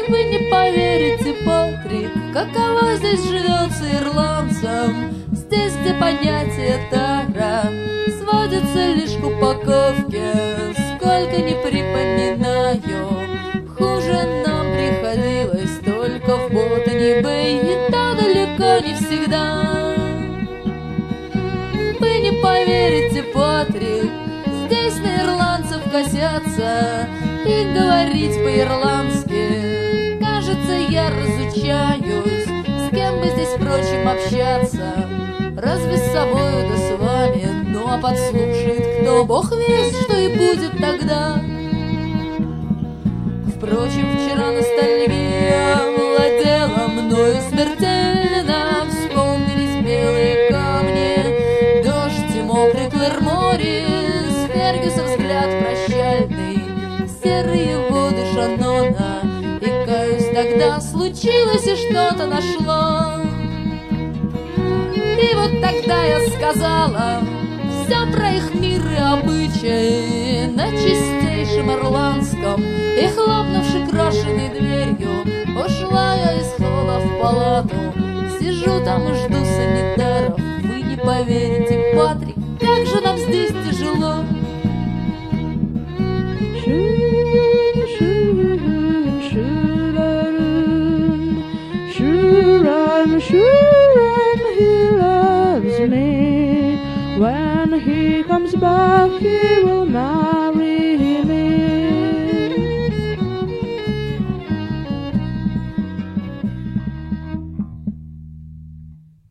Вы не поверите, Патрик, каково здесь живется ирландцам. Здесь, где понятие тара сводится лишь к упаковке. Сколько не припоминаю, хуже нам приходилось только в Ботани Бэй, и то далеко не всегда. Вы не поверите, Патрик, здесь на ирландцев косятся, и говорить по-ирландски, кажется, я разучаюсь. С кем бы здесь, впрочем, общаться? Разве с собою да с вами? Ну а подслушает кто? Бог весть, что и будет тогда. Впрочем, вчера ностальгия владела мною смертельно. Вспомнились белые камни, дождь и мокрый Клэр-Моррис, Фергюса взгляд прощальный, серые воды Шаннона. И, каюсь, тогда случилось и что-то нашло. И вот тогда я сказала все про их мир и обычаи на чистейшем ирландском, и, хлопнувши крашеной дверью, ушла я из холла в палату. Сижу там и жду санитаров. Вы не поверите, Патрик, как же нам здесь тяжело. He loves me. When he comes back, he will